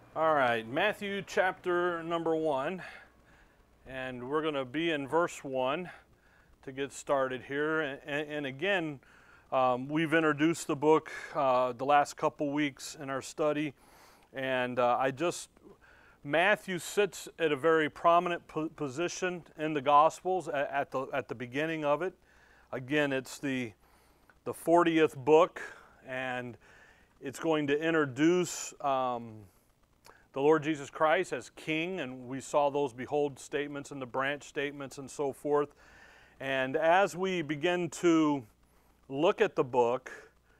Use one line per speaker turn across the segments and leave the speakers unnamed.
All right, Matthew chapter number 1, and we're going to be in verse 1 to get started here. And again, we've introduced the book the last couple weeks in our study, and Matthew sits at a very prominent position in the Gospels at the beginning of it. Again, it's the 40th book, and it's going to introduce the Lord Jesus Christ as King, and we saw those behold statements and the branch statements and so forth. And as we begin to look at the book,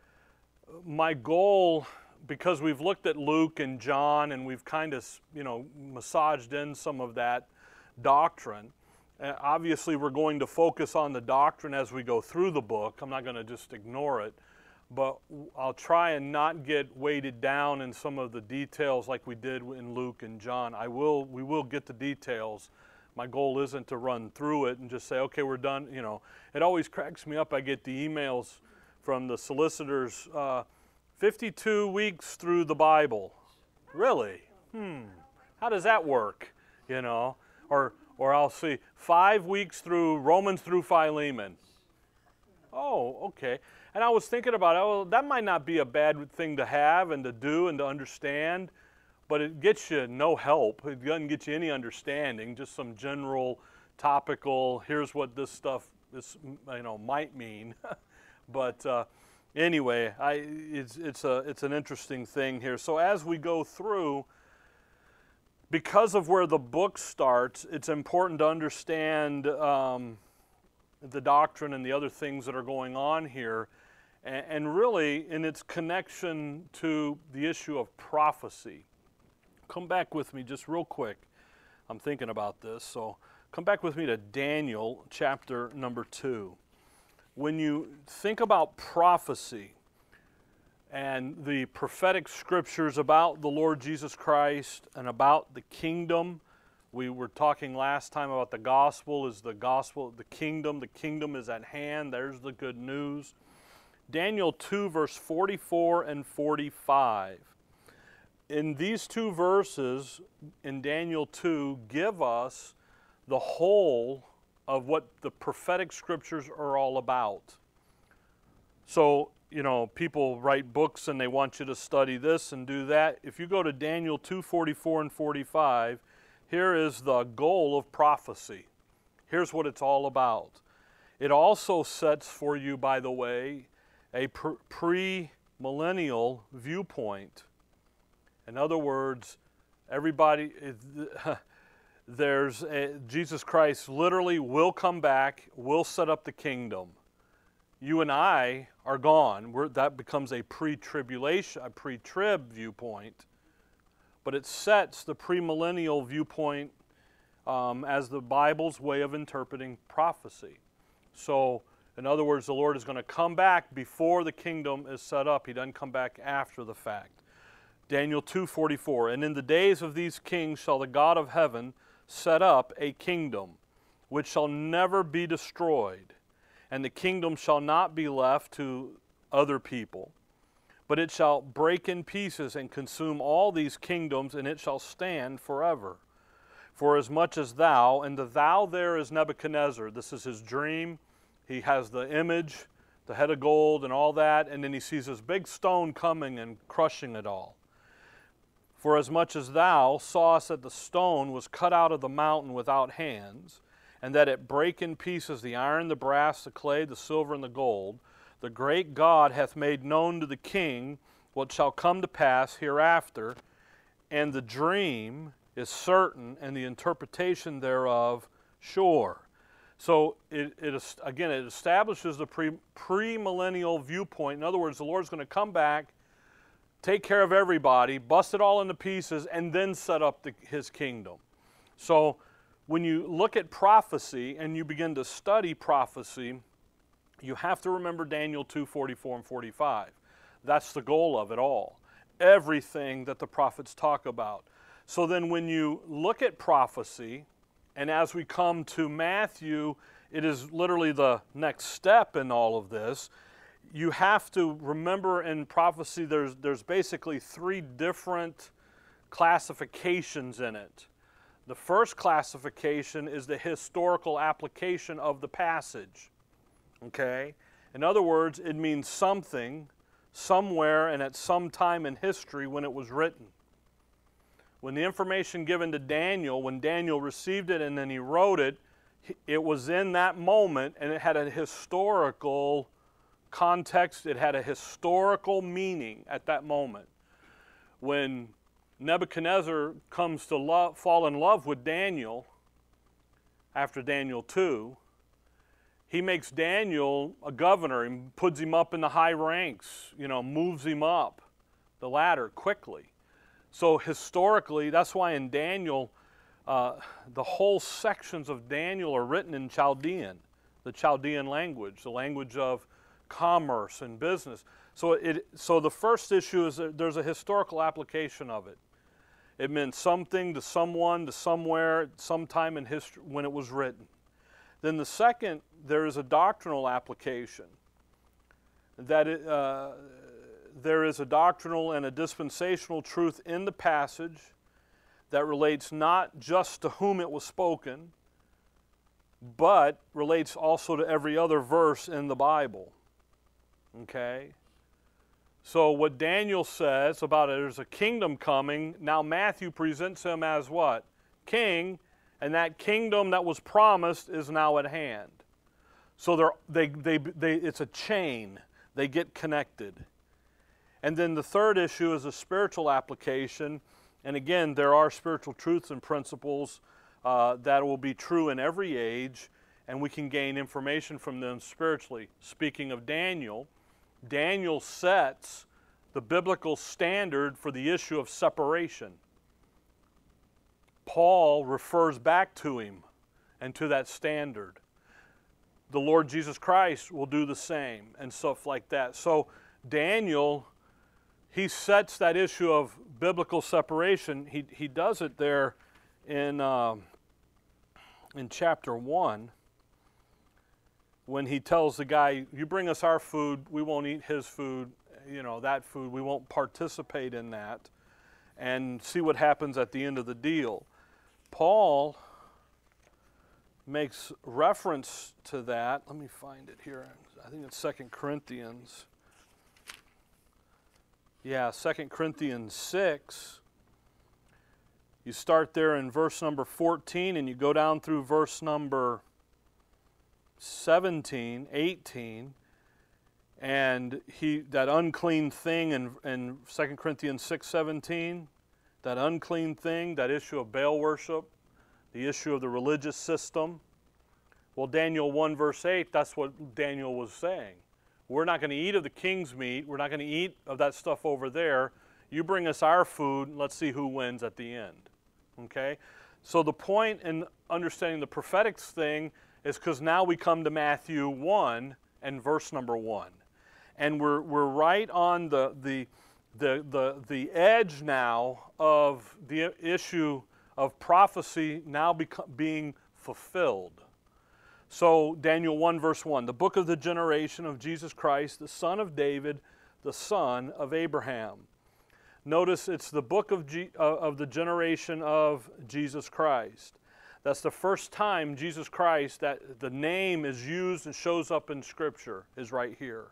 my goal, because we've looked at Luke and John and we've kind of, massaged in some of that doctrine, obviously we're going to focus on the doctrine as we go through the book. I'm not going to just ignore it. But I'll try and not get weighted down in some of the details like we did in Luke and John. We will get the details. My goal isn't to run through it and just say, okay, we're done. It always cracks me up. I get the emails from the solicitors, 52 weeks through the Bible. Really? How does that work? Or I'll see 5 weeks through Romans through Philemon. Oh, okay. And I was thinking about, that might not be a bad thing to have and to do and to understand, but it gets you no help. It doesn't get you any understanding, just some general topical, here's what this stuff might mean. But anyway, it's an interesting thing here. So as we go through, because of where the book starts, it's important to understand the doctrine and the other things that are going on here, and really in its connection to the issue of prophecy. Come back with me just real quick. I'm thinking about this, so come back with me to Daniel chapter number 2. When you think about prophecy and the prophetic scriptures about the Lord Jesus Christ and about the kingdom, we were talking last time about the gospel, the kingdom. The kingdom is at hand. There's the good news. Daniel 2, verse 44 and 45. In these two verses, in Daniel 2, give us the whole of what the prophetic scriptures are all about. So, people write books and they want you to study this and do that. If you go to Daniel 2, 44 and 45, here is the goal of prophecy. Here's what it's all about. It also sets for you, by the way, a pre-millennial viewpoint. In other words, Jesus Christ literally will come back, will set up the kingdom. You and I are gone. That becomes a pre-tribulation, a pre-trib viewpoint. But it sets the premillennial viewpoint as the Bible's way of interpreting prophecy. So, in other words, the Lord is going to come back before the kingdom is set up. He doesn't come back after the fact. Daniel 2:44, and in the days of these kings shall the God of heaven set up a kingdom which shall never be destroyed, and the kingdom shall not be left to other people. But it shall break in pieces and consume all these kingdoms, and it shall stand forever. For as much as thou, and the thou there is Nebuchadnezzar, this is his dream. He has the image, the head of gold and all that, and then he sees this big stone coming and crushing it all. For as much as thou sawest that the stone was cut out of the mountain without hands, and that it brake in pieces the iron, the brass, the clay, the silver, and the gold, the great God hath made known to the king what shall come to pass hereafter, and the dream is certain, and the interpretation thereof sure. So it establishes the premillennial viewpoint. In other words, the Lord's going to come back, take care of everybody, bust it all into pieces, and then set up his kingdom. So when you look at prophecy and you begin to study prophecy, you have to remember Daniel 2, 44 and 45. That's the goal of it all. Everything that the prophets talk about. So then when you look at prophecy, and as we come to Matthew, it is literally the next step in all of this. You have to remember in prophecy there's basically three different classifications in it. The first classification is the historical application of the passage. Okay? In other words, it means something, somewhere, and at some time in history when it was written. When the information given to Daniel, when Daniel received it and then he wrote it, it was in that moment and it had a historical context, it had a historical meaning at that moment. When Nebuchadnezzar comes to fall in love with Daniel after Daniel 2, he makes Daniel a governor and puts him up in the high ranks, moves him up the ladder quickly. So historically, that's why in Daniel, the whole sections of Daniel are written in Chaldean, the Chaldean language, the language of commerce and business. So the first issue is that there's a historical application of it. It meant something to someone, to somewhere, sometime in history when it was written. Then the second, there is a doctrinal application. There is a doctrinal and a dispensational truth in the passage that relates not just to whom it was spoken, but relates also to every other verse in the Bible. Okay? So what Daniel says about there's a kingdom coming, now Matthew presents him as what? King, and that kingdom that was promised is now at hand. So it's a chain. They get connected. And then the third issue is a spiritual application. And again, there are spiritual truths and principles that will be true in every age, and we can gain information from them spiritually. Speaking of Daniel, Daniel sets the biblical standard for the issue of separation. Paul refers back to him and to that standard. The Lord Jesus Christ will do the same and stuff like that. So Daniel, he sets that issue of biblical separation. He does it there in chapter 1 when he tells the guy, you bring us our food, we won't eat his food, that food, we won't participate in that, and see what happens at the end of the deal. Paul makes reference to that. Let me find it here. I think it's 2 Corinthians. Yeah, 2 Corinthians 6. You start there in verse number 14 and you go down through verse number 17, 18, and that unclean thing in 2 Corinthians 6:17, that unclean thing, that issue of Baal worship, the issue of the religious system. Well, Daniel 1 verse 8, that's what Daniel was saying. We're not going to eat of the king's meat. We're not going to eat of that stuff over there. You bring us our food, and let's see who wins at the end. Okay? So the point in understanding the prophetic thing is because now we come to Matthew 1 and verse number 1. And we're right on the edge now of the issue of prophecy now being fulfilled. So Daniel 1 verse 1, the book of the generation of Jesus Christ, the son of David, the son of Abraham. Notice it's the book of the generation of Jesus Christ. That's the first time Jesus Christ, that the name is used and shows up in Scripture, is right here.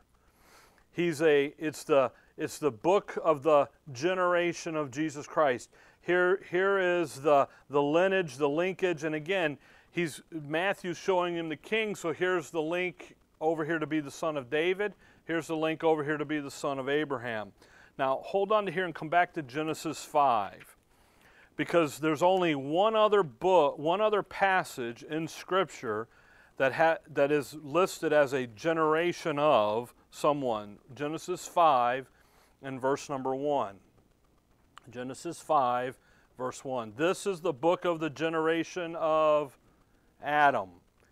It's the book of the generation of Jesus Christ. Here is the lineage, the linkage, and again, Matthew's showing him the king, so here's the link over here to be the son of David. Here's the link over here to be the son of Abraham. Now, hold on to here and come back to Genesis 5. Because there's only one other passage in Scripture that is listed as a generation of someone. Genesis 5 and verse number 1. Genesis 5, verse 1. This is the book of the generation of Adam.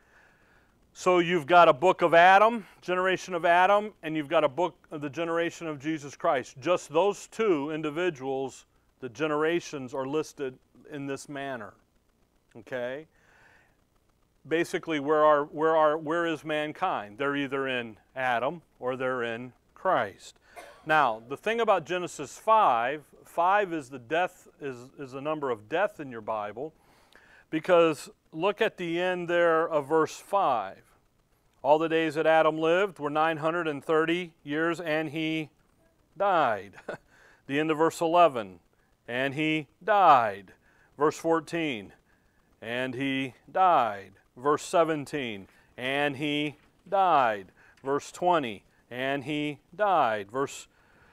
So you've got a book of Adam, generation of Adam, and you've got a book of the generation of Jesus Christ. Just those two individuals, the generations are listed in this manner. Okay? Basically, where is mankind? They're either in Adam or they're in Christ. Now, the thing about Genesis 5 is the death, is the number of death in your Bible, because look at the end there of verse 5. All the days that Adam lived were 930 years, and he died. The end of verse 11, and he died. Verse 14, and he died. Verse 17, and he died. Verse 20, and he died. Verse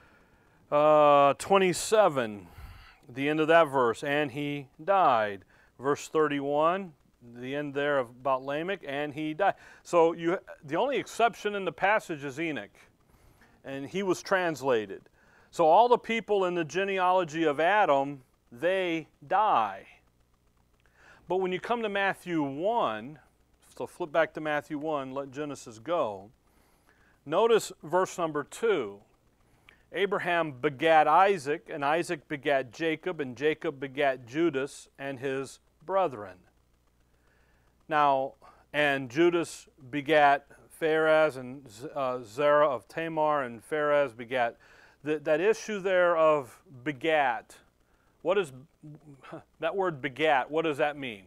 27, the end of that verse, and he died. Verse 31, the end there of about Lamech, and he died. So the only exception in the passage is Enoch, and he was translated. So all the people in the genealogy of Adam, they die. But when you come to Matthew 1, so flip back to Matthew 1, let Genesis go. Notice verse number 2. Abraham begat Isaac, and Isaac begat Jacob, and Jacob begat Judas and his brethren. Now, and Judas begat Pharez and Zerah of Tamar, and Pharez begat. That issue there of begat, what is that word begat? What does that mean?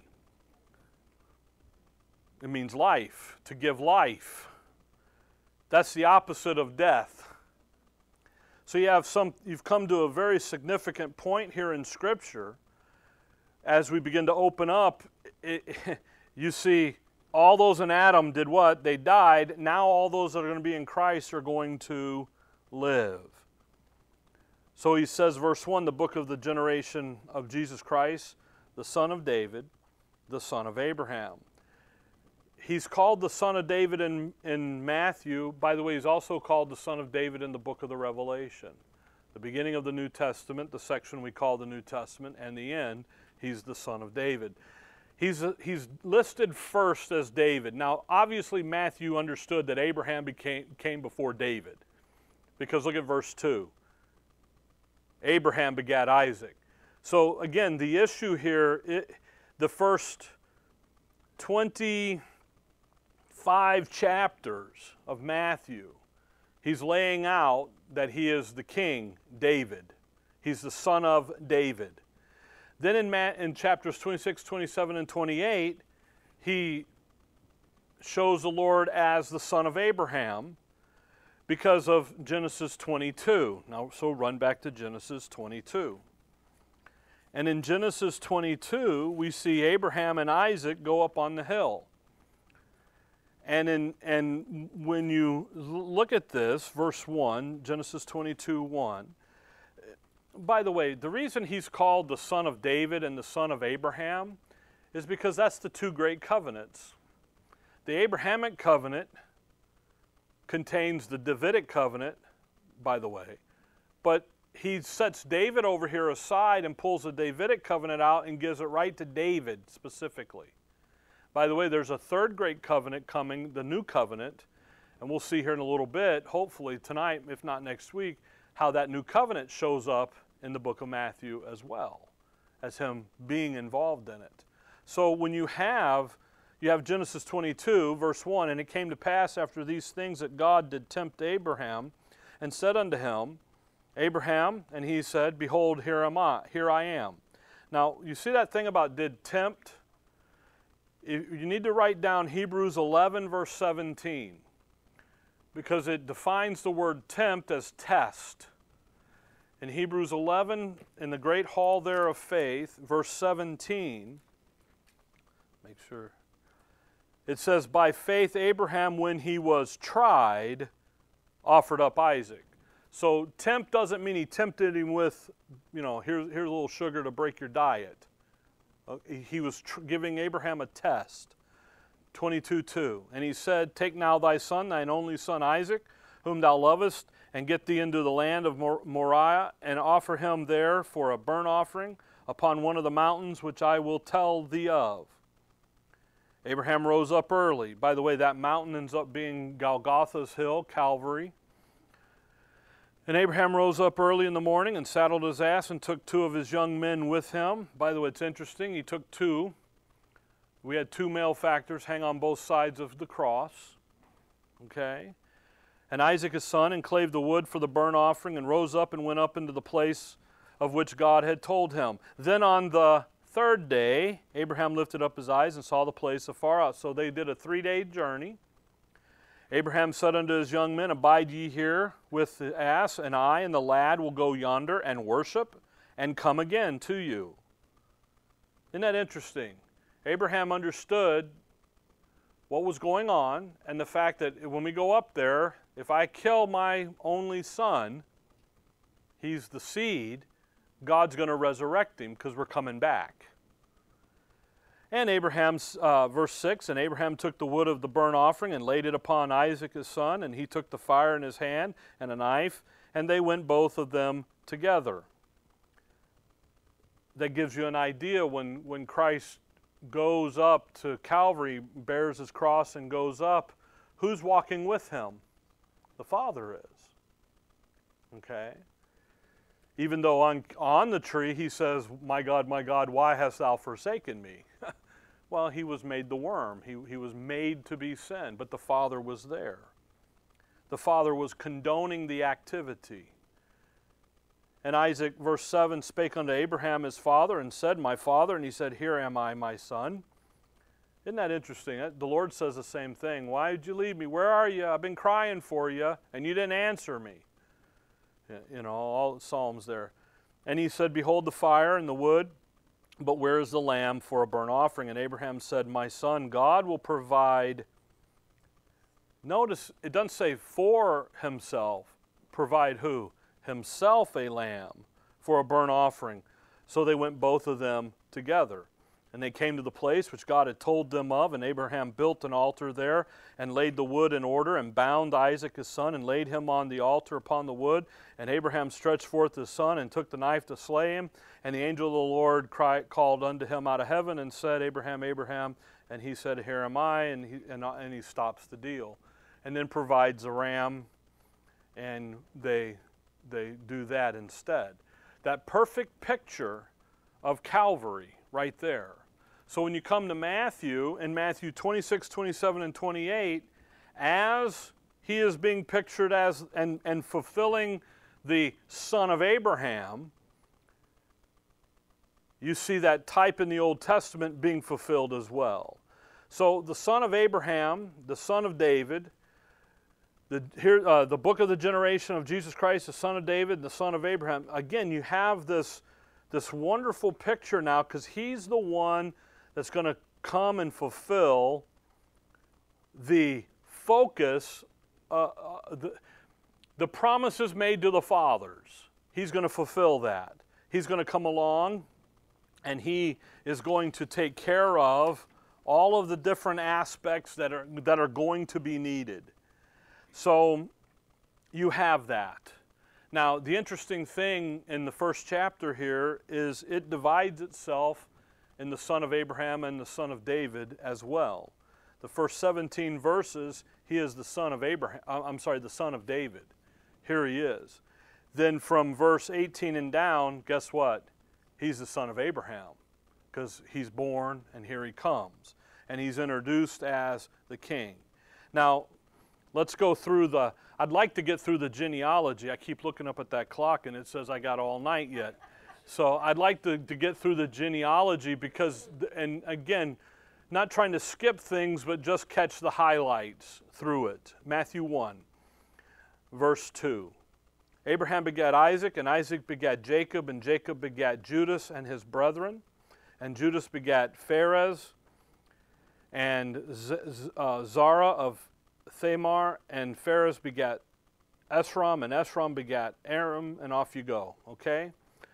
It means life, to give life. That's the opposite of death. So you've come to a very significant point here in Scripture. As we begin to open up, you see all those in Adam did what? They died. Now all those that are going to be in Christ are going to live. So he says, verse 1, the book of the generation of Jesus Christ, the son of David, the son of Abraham. He's called the son of David in Matthew. By the way, he's also called the son of David in the book of the Revelation. The beginning of the New Testament, the section we call the New Testament, and the end, he's the son of David. He's listed first as David. Now, obviously, Matthew understood that Abraham came before David. Because look at verse 2. Abraham begat Isaac. So, again, the issue here, the first 25 chapters of Matthew, he's laying out that he is the king, David. He's the son of David. Then in chapters 26, 27, and 28, he shows the Lord as the son of Abraham because of Genesis 22. Now, so run back to Genesis 22. And in Genesis 22, we see Abraham and Isaac go up on the hill. And when you look at this, verse 1, Genesis 22, 1, by the way, the reason he's called the son of David and the son of Abraham is because that's the two great covenants. The Abrahamic covenant contains the Davidic covenant, by the way, but he sets David over here aside and pulls the Davidic covenant out and gives it right to David specifically. By the way, there's a third great covenant coming, the new covenant, and we'll see here in a little bit, hopefully tonight, if not next week, how that new covenant shows up in the book of Matthew as well, as him being involved in it. So when you have Genesis 22, verse 1, and it came to pass after these things that God did tempt Abraham, and said unto him, Abraham, and he said, Behold, here I am. Now, you see that thing about did tempt? You need to write down Hebrews 11, verse 17, because it defines the word tempt as test. In Hebrews 11, in the great hall there of faith, verse 17, make sure. It says, By faith Abraham, when he was tried, offered up Isaac. So tempt doesn't mean he tempted him with, here's a little sugar to break your diet. He was giving Abraham a test. 22:2. And he said, Take now thy son, thine only son Isaac, whom thou lovest, and get thee into the land of Moriah, and offer him there for a burnt offering upon one of the mountains which I will tell thee of. Abraham rose up early. By the way, that mountain ends up being Golgotha's hill, Calvary. And Abraham rose up early in the morning and saddled his ass and took 2 of his young men with him. By the way, it's interesting. He took 2. We had 2 malefactors hang on both sides of the cross. Okay? And Isaac his son and clave the wood for the burnt offering, and rose up and went up into the place of which God had told him. Then on the third day, Abraham lifted up his eyes and saw the place afar out. So they did a 3-day journey. Abraham said unto his young men, Abide ye here with the ass, and I and the lad will go yonder and worship, and come again to you. Isn't that interesting? Abraham understood what was going on, and the fact that when we go up there, if I kill my only son, he's the seed, God's going to resurrect him because we're coming back. And Abraham's, verse 6, and Abraham took the wood of the burnt offering and laid it upon Isaac his son, and he took the fire in his hand and a knife, and they went both of them together. That gives you an idea when Christ goes up to Calvary, bears his cross and goes up, who's walking with him? The Father is. Okay? Even though on the tree he says, my God, why hast thou forsaken me? Well, he was made the worm. He was made to be sin, but the Father was there. The Father was condoning the activity. And Isaac, verse 7, spake unto Abraham his father, and said, My father. And he said, Here am I, my son. Isn't that interesting? The Lord says the same thing. Why did you leave me? Where are you? I've been crying for you, and you didn't answer me. You know, all the Psalms there. And he said, Behold the fire and the wood, but where is the lamb for a burnt offering? And Abraham said, My son, God will provide. Notice, it doesn't say for himself. Provide who? Himself a lamb for a burnt offering. So they went both of them together. And they came to the place which God had told them of, and Abraham built an altar there, and laid the wood in order, and bound Isaac his son, and laid him on the altar upon the wood. And Abraham stretched forth his son, and took the knife to slay him. And the angel of the Lord called unto him out of heaven, and said, Abraham, Abraham. And he said, Here am I, and he stops the deal. And then provides a ram, and they do that instead. That perfect picture of Calvary right there. So when you come to Matthew, in Matthew 26, 27, and 28, as he is being pictured as and fulfilling the son of Abraham, you see that type in the Old Testament being fulfilled as well. So the son of Abraham, the son of David, the book of the generation of Jesus Christ, the son of David, the son of Abraham. Again, you have this wonderful picture now, because he's the one that's going to come and fulfill the focus, the promises made to the fathers. He's going to fulfill that. He's going to come along, and he is going to take care of all of the different aspects that are going to be needed. So you have that. Now, the interesting thing in the first chapter here is it divides itself in the son of Abraham and the son of David as well. The first 17 verses, he is the son of the son of David. Here he is. Then from verse 18 and down, guess what? He's the son of Abraham, because he's born and here he comes. And he's introduced as the king. Now, let's go through I'd like to get through the genealogy. I keep looking up at that clock and it says I got all night yet. So I'd like to get through the genealogy because, and again, not trying to skip things, but just catch the highlights through it. Matthew 1, verse 2. Abraham begat Isaac, and Isaac begat Jacob, and Jacob begat Judas and his brethren. And Judas begat Phares, and Zara of Thamar, and Phares begat Esrom, and Esrom begat Aram, and off you go, okay?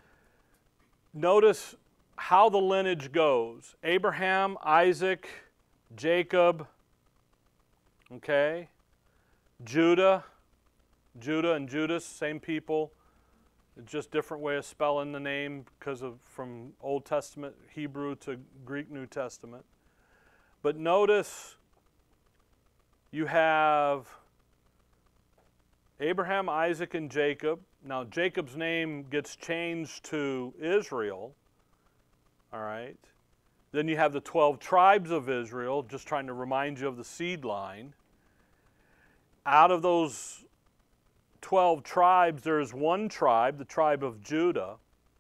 Notice how the lineage goes. Abraham, Isaac, Jacob, okay? Judah and Judas, same people. Just different way of spelling the name because of from Old Testament Hebrew to Greek New Testament. But notice you have Abraham, Isaac, and Jacob. Now Jacob's name gets changed to Israel. All right. Then you have the 12 tribes of Israel, just trying to remind you of the seed line. out of those 12 tribes, there is one tribe, the tribe of Judah,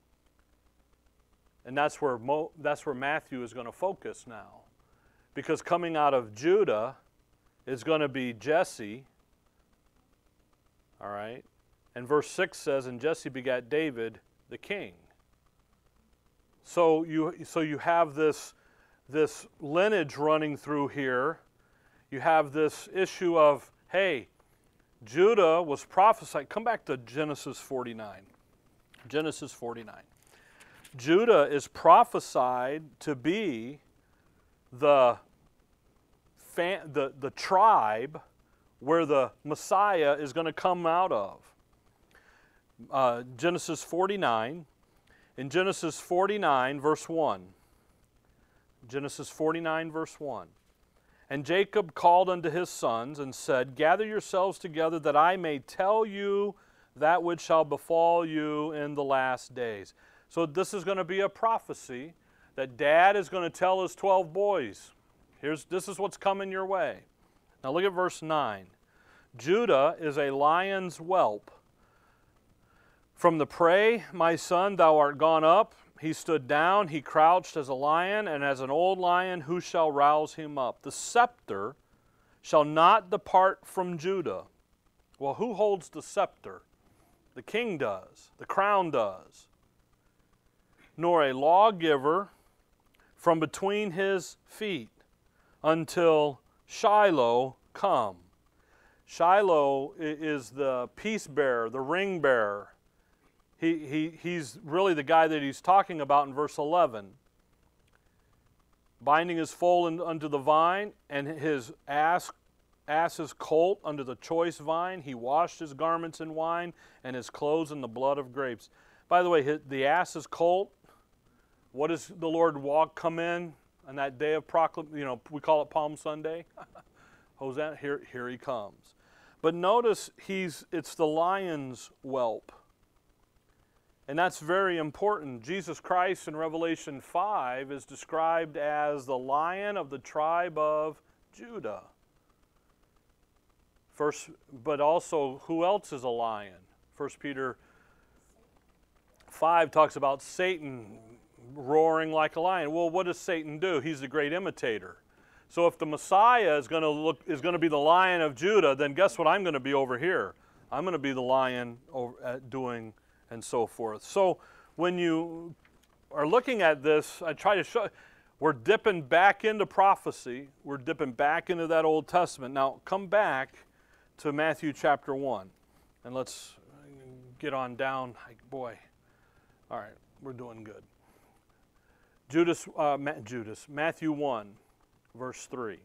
and that's where Matthew is going to focus now. Because coming out of Judah is going to be Jesse, all right? And verse 6 says, and Jesse begat David the king. So you have this lineage running through here. You have this issue of, hey, Judah was prophesied. Come back to Genesis 49. Genesis 49. Judah is prophesied to be the tribe where the Messiah is going to come out of. Genesis 49. In Genesis 49, verse 1. Genesis 49, verse 1. And Jacob called unto his sons and said, gather yourselves together that I may tell you that which shall befall you in the last days. So this is going to be a prophecy that Dad is going to tell his 12 boys. This is what's coming your way. Now look at verse 9. Judah is a lion's whelp. From the prey, my son, thou art gone up. He stood down, he crouched as a lion, and as an old lion, who shall rouse him up? The scepter shall not depart from Judah. Well, who holds the scepter? The king does. The crown does. Nor a lawgiver from between his feet until Shiloh come. Shiloh is the peace bearer, the ring bearer. He's really the guy that he's talking about in verse 11. Binding his foal unto the vine, and his ass's colt unto the choice vine. He washed his garments in wine, and his clothes in the blood of grapes. By the way, the ass's colt, what does the Lord come in on that day of proclamation? We call it Palm Sunday. Hosanna, here he comes. But notice it's the lion's whelp. And that's very important. Jesus Christ in Revelation 5 is described as the Lion of the tribe of Judah. But also, who else is a lion? 1 Peter 5 talks about Satan roaring like a lion. Well, what does Satan do? He's the great imitator. So if the Messiah is going to be the Lion of Judah, then guess what I'm going to be over here? I'm going to be the lion doing and so forth. So when you are looking at this, I try to show, we're dipping back into prophecy. We're dipping back into that Old Testament. Now come back to Matthew chapter 1. And let's get on down. Boy, all right, we're doing good. Matthew 1, verse 3.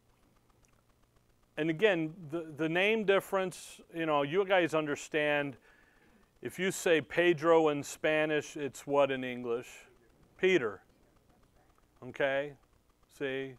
And again, the name difference, you guys understand. If you say Pedro in Spanish, it's what in English? Peter. Okay? See?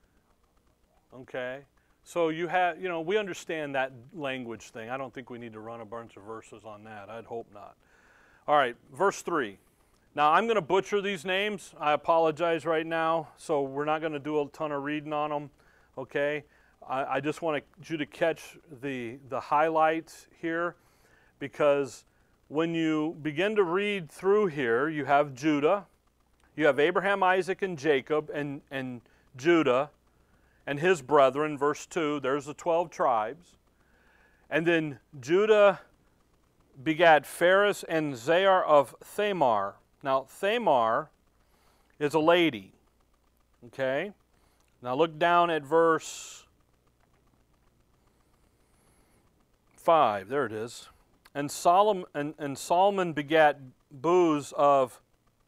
Okay? So you have, we understand that language thing. I don't think we need to run a bunch of verses on that. I'd hope not. All right, verse 3. Now, I'm going to butcher these names. I apologize right now. So we're not going to do a ton of reading on them. Okay? I just want you to catch the highlights here, because when you begin to read through here, you have Judah, you have Abraham, Isaac, and Jacob, and Judah and his brethren, verse 2, there's the 12 tribes. And then Judah begat Phares and Zerah of Thamar. Now, Thamar is a lady, okay? Now look down at verse 5, there it is. And Solomon begat Booz of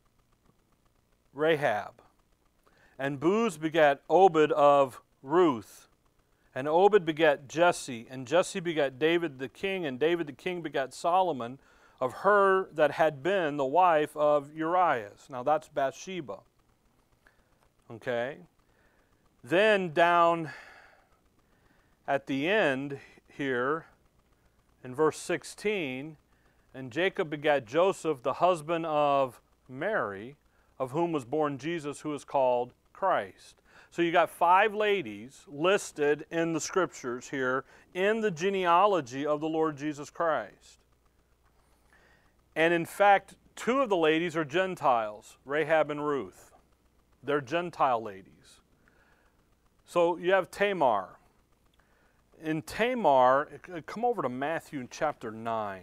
Rahab. And Booz begat Obed of Ruth. And Obed begat Jesse. And Jesse begat David the king. And David the king begat Solomon of her that had been the wife of Urias. Now that's Bathsheba. Okay. Then down at the end here, in verse 16, and Jacob begat Joseph, the husband of Mary, of whom was born Jesus, who is called Christ. So you got 5 ladies listed in the scriptures here in the genealogy of the Lord Jesus Christ. And in fact, 2 of the ladies are Gentiles, Rahab and Ruth. They're Gentile ladies. So you have Tamar. In Tamar, come over to Matthew chapter 9.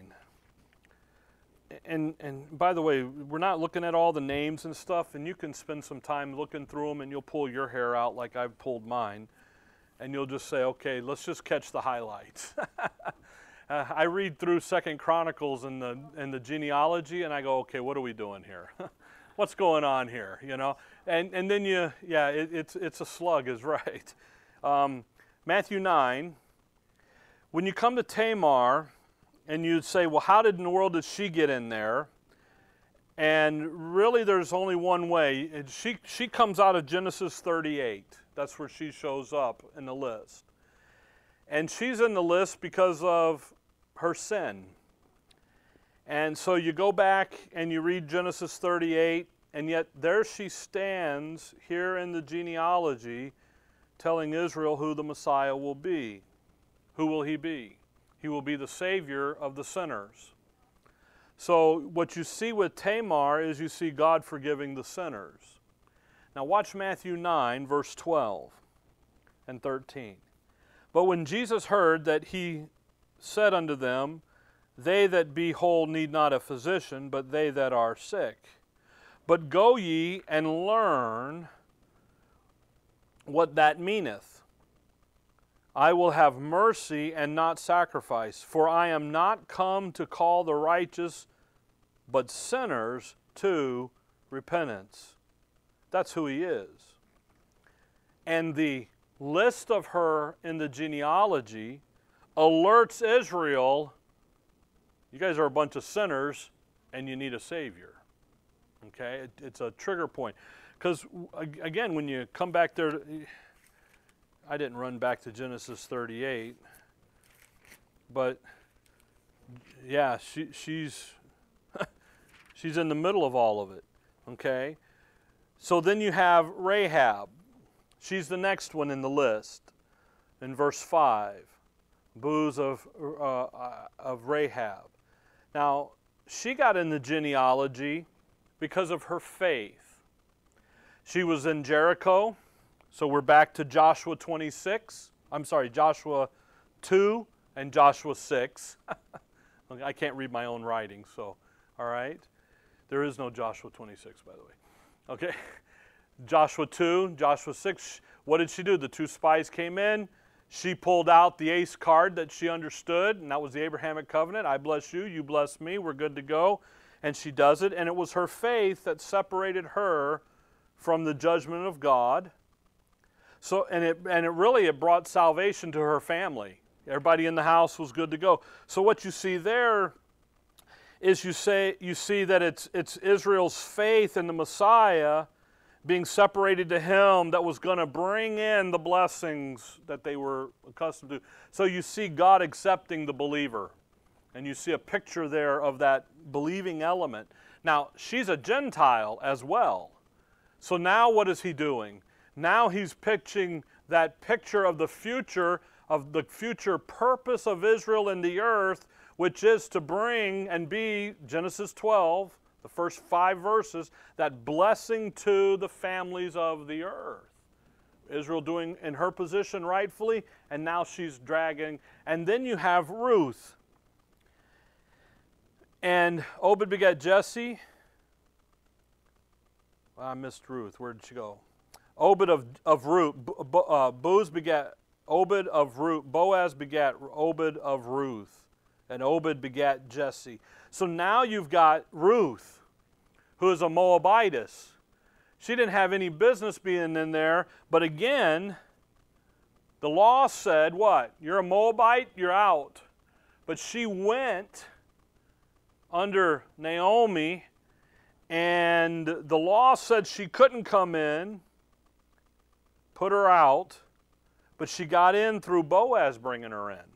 And by the way, we're not looking at all the names and stuff, and you can spend some time looking through them, and you'll pull your hair out like I've pulled mine, and you'll just say, okay, let's just catch the highlights. I read through 2 Chronicles and the genealogy, and I go, okay, what are we doing here? What's going on here? You know, and then it's a slug, is right. Matthew 9. When you come to Tamar, and you'd say, well, how in the world did she get in there? And really, there's only one way. She comes out of Genesis 38. That's where she shows up in the list. And she's in the list because of her sin. And so you go back and you read Genesis 38, and yet there she stands here in the genealogy telling Israel who the Messiah will be. Who will he be? He will be the Savior of the sinners. So what you see with Tamar is you see God forgiving the sinners. Now watch Matthew 9, verse 12 and 13. But when Jesus heard that, he said unto them, they that be whole need not a physician, but they that are sick. But go ye and learn what that meaneth. I will have mercy and not sacrifice, for I am not come to call the righteous, but sinners to repentance. That's who he is. And the list of her in the genealogy alerts Israel, you guys are a bunch of sinners and you need a Savior. Okay? It's a trigger point. Because, again, when you come back there, I didn't run back to Genesis 38, but yeah, she's she's in the middle of all of it, okay? So then you have Rahab. She's the next one in the list in verse 5, Boaz of Rahab. Now, she got in the genealogy because of her faith. She was in Jericho. So we're back to Joshua 26. I'm sorry, Joshua 2 and Joshua 6. I can't read my own writing, so, all right. There is no Joshua 26, by the way. Okay. Joshua 2, Joshua 6. What did she do? The 2 spies came in. She pulled out the ace card that she understood, and that was the Abrahamic covenant. I bless you, you bless me, we're good to go. And she does it, and it was her faith that separated her from the judgment of God. So, and it brought salvation to her family. Everybody in the house was good to go. So what you see there is you see that it's Israel's faith in the Messiah being separated to him that was going to bring in the blessings that they were accustomed to. So you see God accepting the believer. And you see a picture there of that believing element. Now, she's a Gentile as well. So now what is he doing? Now he's pitching that picture of the future purpose of Israel in the earth, which is to bring and be, Genesis 12, the first 5 verses, that blessing to the families of the earth. Israel doing in her position rightfully, and now she's dragging. And then you have Ruth. And Obed begat Jesse. Well, I missed Ruth. Where did she go? Obed of Ruth. Boaz begat Obed of Ruth. Boaz begat Obed of Ruth. And Obed begat Jesse. So now you've got Ruth, who is a Moabitess. She didn't have any business being in there. But again, the law said, what? You're a Moabite, you're out. But she went under Naomi, and the law said she couldn't come in, put her out, but she got in through Boaz bringing her in.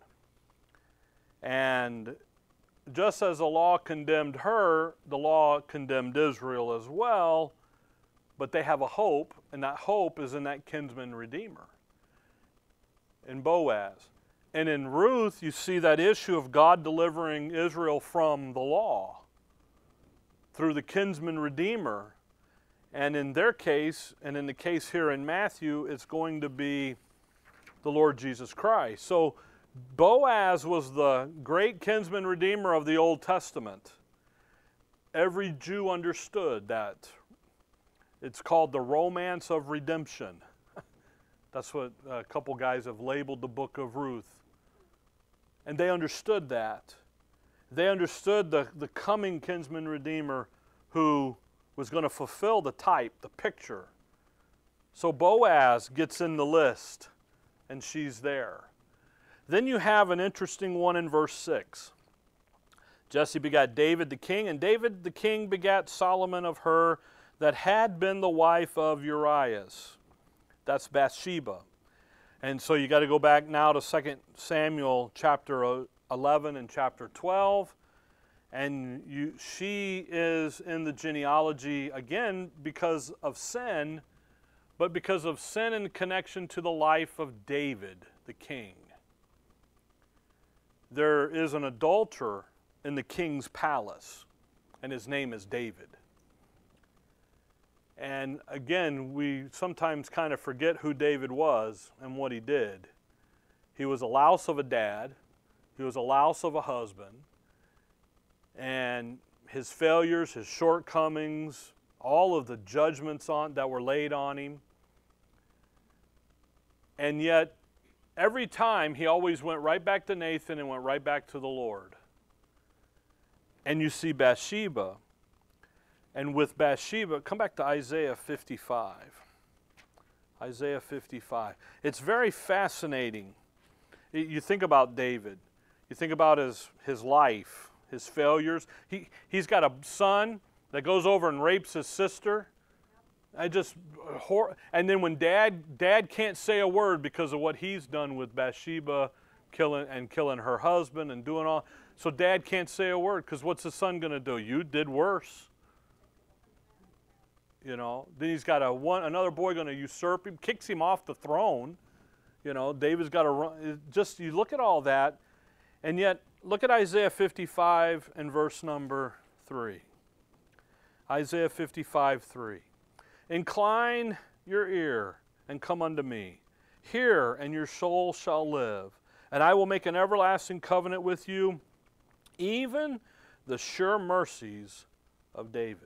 And just as the law condemned her, the law condemned Israel as well, but they have a hope, and that hope is in that kinsman redeemer, in Boaz. And in Ruth, you see that issue of God delivering Israel from the law through the kinsman redeemer. And in their case, and in the case here in Matthew, it's going to be the Lord Jesus Christ. So Boaz was the great kinsman redeemer of the Old Testament. Every Jew understood that. It's called the romance of redemption. That's what a couple guys have labeled the book of Ruth. And they understood that. They understood the coming kinsman redeemer who was going to fulfill the type, the picture. So Boaz gets in the list, and she's there. Then you have an interesting one in verse 6. Jesse begat David the king, and David the king begat Solomon of her that had been the wife of Urias. That's Bathsheba. And so you got to go back now to 2 Samuel chapter 11 and chapter 12. And she is in the genealogy, again, because of sin, but because of sin in connection to the life of David, the king. There is an adulterer in the king's palace, and his name is David. And again, we sometimes kind of forget who David was and what he did. He was a louse of a dad. He was a louse of a husband. And his failures, his shortcomings, all of the judgments that were laid on him. And yet, every time he always went right back to Nathan and went right back to the Lord. And you see Bathsheba. And with Bathsheba, come back to Isaiah 55. Isaiah 55. It's very fascinating. You think about David. You think about his life, his failures. He's got a son that goes over and rapes his sister. And then when dad can't say a word because of what he's done with Bathsheba, killing her husband and doing all. So dad can't say a word because what's his son going to do? You did worse. You know, then he's got another boy going to usurp him, kicks him off the throne. You know, David's got to run. Just, you look at all that, and yet, look at Isaiah 55 and verse number 3. Isaiah 55, 3. Incline your ear and come unto me. Hear, and your soul shall live. And I will make an everlasting covenant with you, even the sure mercies of David.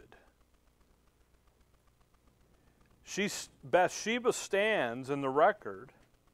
Bathsheba stands in the record,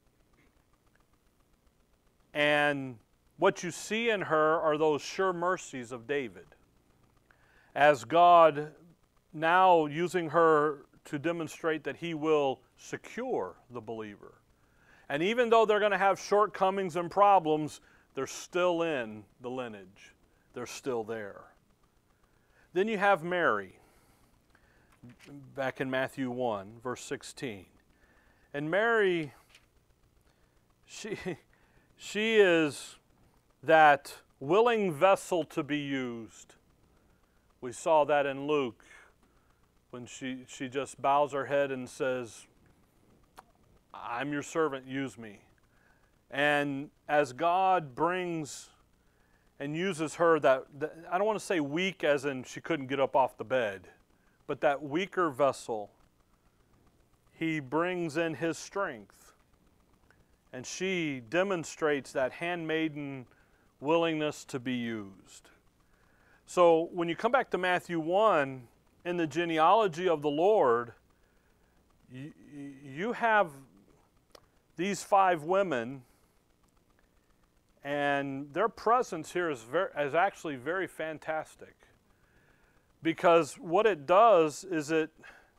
and what you see in her are those sure mercies of David. As God now using her to demonstrate that he will secure the believer. And even though they're going to have shortcomings and problems, they're still in the lineage. They're still there. Then you have Mary. Back in Matthew 1, verse 16. And Mary, she is that willing vessel to be used. We saw that in Luke when she just bows her head and says, I'm your servant, use me. And as God brings and uses her, that I don't want to say weak as in she couldn't get up off the bed, but that weaker vessel, he brings in his strength. And she demonstrates that handmaiden willingness to be used. So when you come back to Matthew 1, in the genealogy of the Lord, you have these 5 women, and their presence here is actually very fantastic. Because what it does is it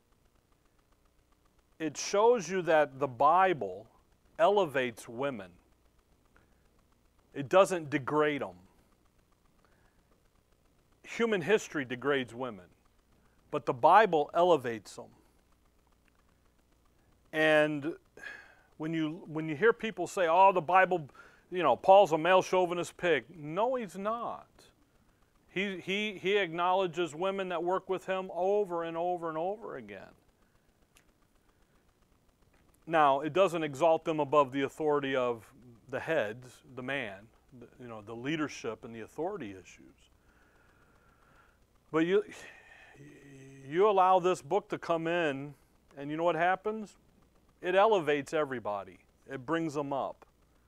shows you that the Bible elevates women. It doesn't degrade them. Human history degrades women, but the Bible elevates them. And when you hear people say, "Oh, the Bible, Paul's a male chauvinist pig," no, he's not. He acknowledges women that work with him over and over and over again. Now, it doesn't exalt them above the authority of the heads, the man, the leadership and the authority issues. But you allow this book to come in, and you know what happens? It elevates everybody. It brings them up.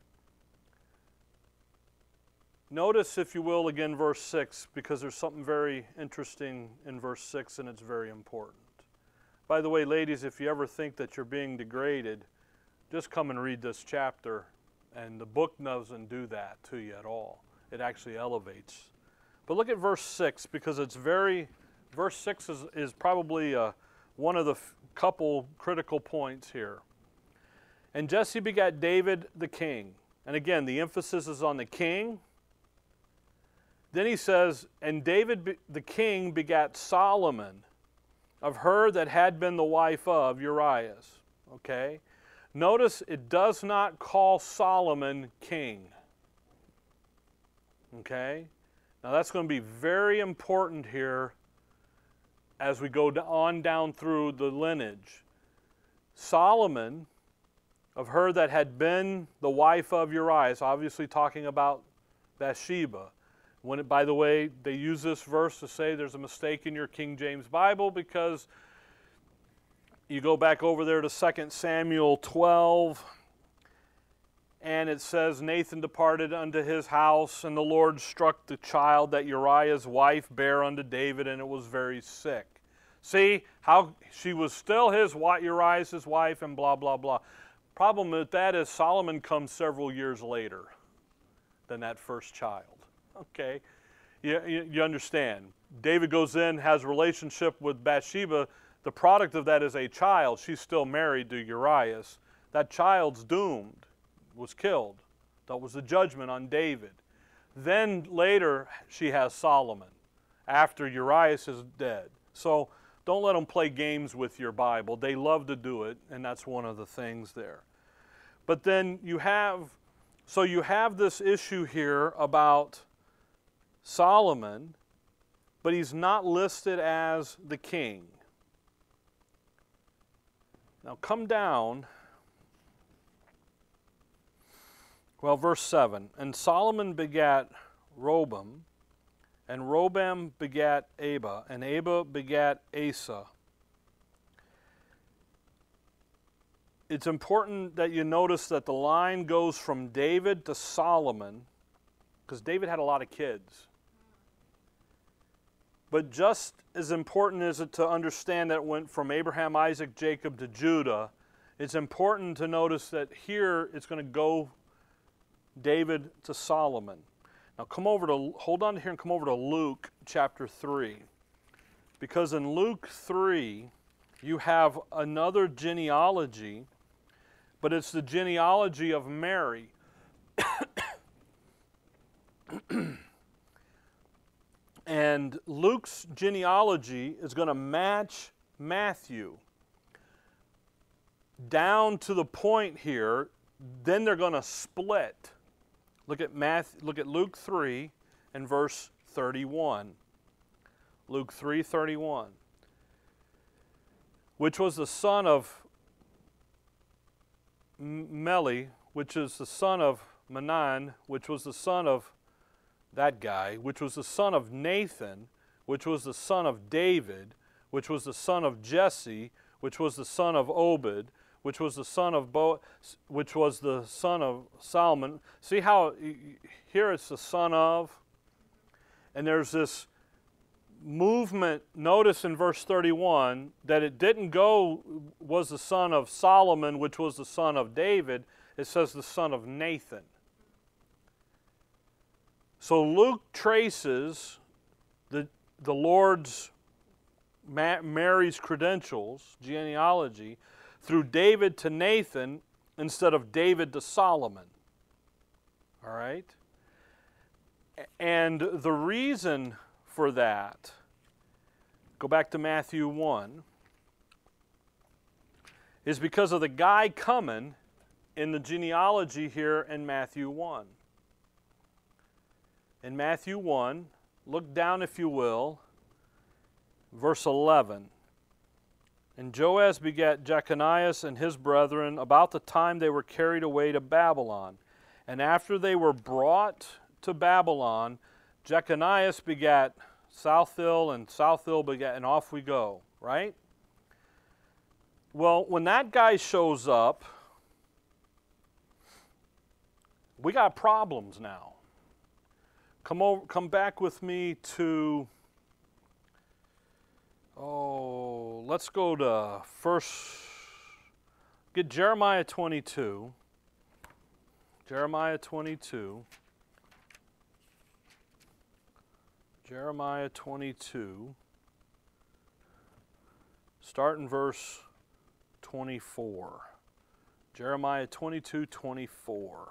Notice, if you will, again, verse 6, because there's something very interesting in verse 6, and it's very important. By the way, ladies, if you ever think that you're being degraded, just come and read this chapter, and the book doesn't do that to you at all. It actually elevates. But look at verse 6, because verse 6 is probably one of the couple critical points here. And Jesse begat David the king. And again, the emphasis is on the king. Then he says, and David the king begat Solomon, of her that had been the wife of Urias. Okay? Notice it does not call Solomon king. Okay? Now that's going to be very important here as we go on down through the lineage. Solomon, of her that had been the wife of Urias, obviously talking about Bathsheba. By the way, they use this verse to say there's a mistake in your King James Bible, because you go back over there to 2 Samuel 12, and it says, Nathan departed unto his house, and the Lord struck the child that Uriah's wife bare unto David, and it was very sick. See how she was still Uriah's wife, and blah, blah, blah. Problem with that is Solomon comes several years later than that first child. Okay, you understand. David goes in, has a relationship with Bathsheba. The product of that is a child. She's still married to Urias. That child's doomed, was killed. That was the judgment on David. Then later she has Solomon after Urias is dead. So don't let them play games with your Bible. They love to do it, and that's one of the things there. But then you have this issue here about Solomon, but he's not listed as the king. Now come down. Well, verse 7. And Solomon begat Robam, and Robam begat Abba, and Abba begat Asa. It's important that you notice that the line goes from David to Solomon, because David had a lot of kids. But just as important is it to understand that it went from Abraham, Isaac, Jacob to Judah, it's important to notice that here it's going to go David to Solomon. Now hold on here and come over to Luke chapter 3. Because in Luke 3, you have another genealogy, but it's the genealogy of Mary. And Luke's genealogy is going to match Matthew down to the point here. Then they're going to split. Look at Luke 3 and verse 31. Luke 3:31. Which was the son of Meli, which is the son of Menan, which was the son of that guy, which was the son of Nathan, which was the son of David, which was the son of Jesse, which was the son of Obed, which was the son of which was the son of Solomon. See how here it's the son of, and there's this movement. Notice in verse 31 that it didn't go was the son of Solomon, which was the son of David. It says the son of Nathan. So Luke traces the Lord's, Mary's credentials, genealogy, through David to Nathan instead of David to Solomon. All right? And the reason for that, go back to Matthew 1, is because of the guy coming in the genealogy here in Matthew 1. In Matthew 1, look down if you will, verse 11. And Joaz begat Jeconias and his brethren about the time they were carried away to Babylon. And after they were brought to Babylon, Jeconias begat Salthiel, and Salthiel begat, and off we go, right? Well, when that guy shows up, we got problems now. Come back with me to, let's go to get Jeremiah 22. Jeremiah 22. Jeremiah 22. Start in verse 24. Jeremiah 22:24.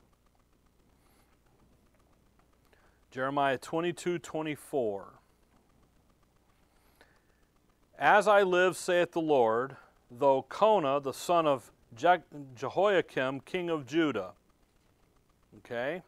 Jeremiah 22:24. As I live, saith the Lord, though Conah, the son of Jehoiakim, king of Judah. Okay?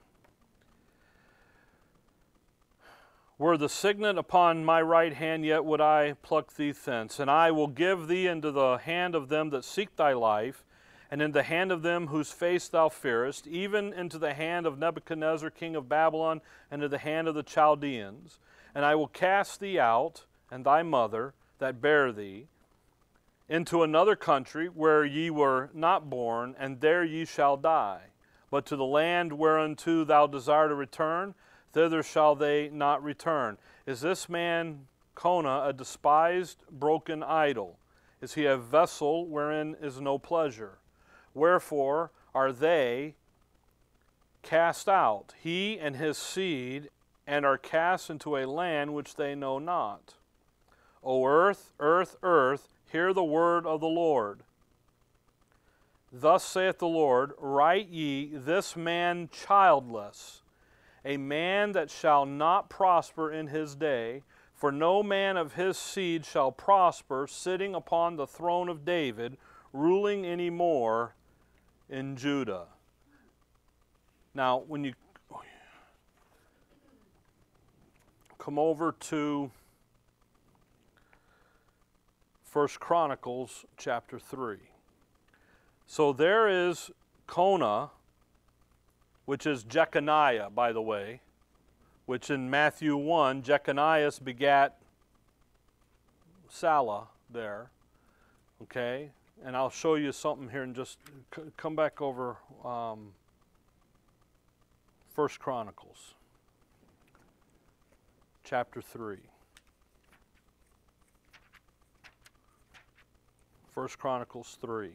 Were the signet upon my right hand, yet would I pluck thee thence. And I will give thee into the hand of them that seek thy life, and in the hand of them whose face thou fearest, even into the hand of Nebuchadnezzar, king of Babylon, and into the hand of the Chaldeans. And I will cast thee out, and thy mother that bare thee, into another country where ye were not born, and there ye shall die. But to the land whereunto thou desire to return, thither shall they not return. Is this man Conah a despised, broken idol? Is he a vessel wherein is no pleasure? Wherefore are they cast out, he and his seed, and are cast into a land which they know not. O earth, earth, earth, hear the word of the Lord. Thus saith the Lord, write ye this man childless, a man that shall not prosper in his day, for no man of his seed shall prosper, sitting upon the throne of David, ruling any more in Judah. Now, when you come over to 1 Chronicles chapter 3. So there is Conah, which is Jeconiah, by the way, which in Matthew 1, Jeconias begat Salah there, okay? And I'll show you something here and just come back over 1 Chronicles chapter 3. 1 Chronicles 3.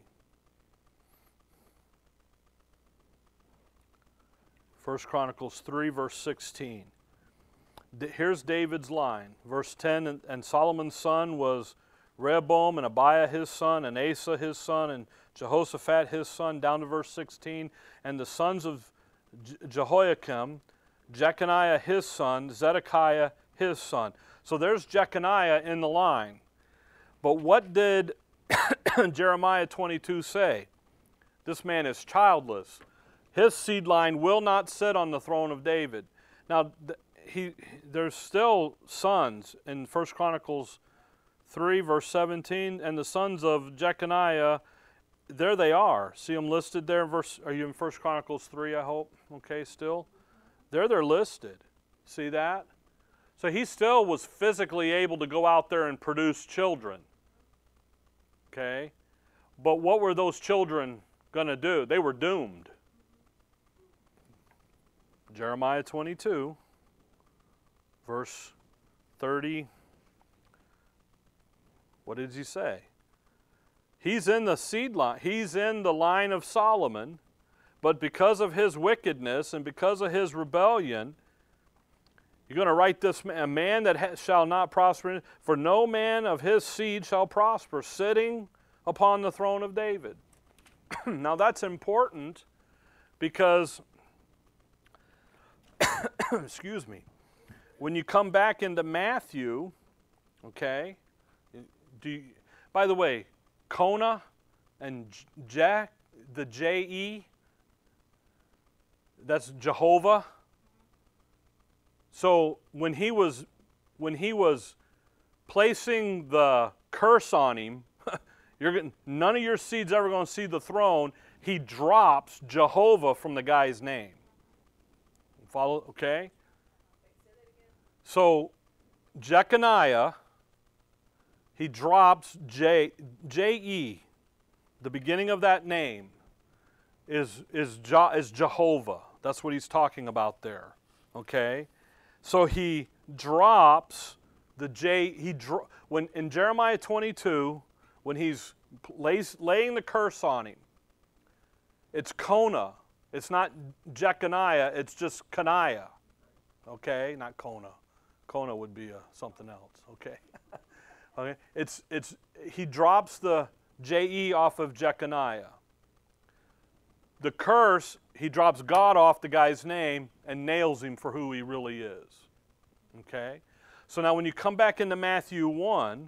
1 Chronicles 3, verse 16. Here's David's line. Verse 10, and Solomon's son was Rehoboam, and Abiah his son, and Asa his son, and Jehoshaphat his son, down to verse 16. And the sons of Jehoiakim, Jeconiah his son, Zedekiah his son. So there's Jeconiah in the line. But what did Jeremiah 22 say? This man is childless. His seed line will not sit on the throne of David. Now, there's still sons in 1 Chronicles 3, verse 17, and the sons of Jeconiah, there they are. See them listed there? Are you in 1 Chronicles 3, I hope? Okay, still? There they're listed. See that? So he still was physically able to go out there and produce children. Okay? But what were those children going to do? They were doomed. Jeremiah 22, verse 30. What did he say? He's in the seed line. He's in the line of Solomon, but because of his wickedness and because of his rebellion, you're going to write this, a man that shall not prosper, for no man of his seed shall prosper, sitting upon the throne of David. Now that's important because excuse me, when you come back into Matthew, okay, by the way, Conah and the J-E, that's Jehovah. So when he was placing the curse on him None of your seed's ever going to see the throne. He drops Jehovah from the guy's name. Follow, okay? So, Jeconiah, he drops J-E. The beginning of that name is Jehovah. That's what he's talking about there. Okay? So he drops the J. When in Jeremiah 22, when he's laying the curse on him, it's Kona. It's not Jeconiah, it's just Coniah. Okay? Not Kona. Kona would be something else. Okay? Okay? He drops the J-E off of Jeconiah. The curse, he drops God off the guy's name and nails him for who he really is. Okay? So now when you come back into Matthew 1,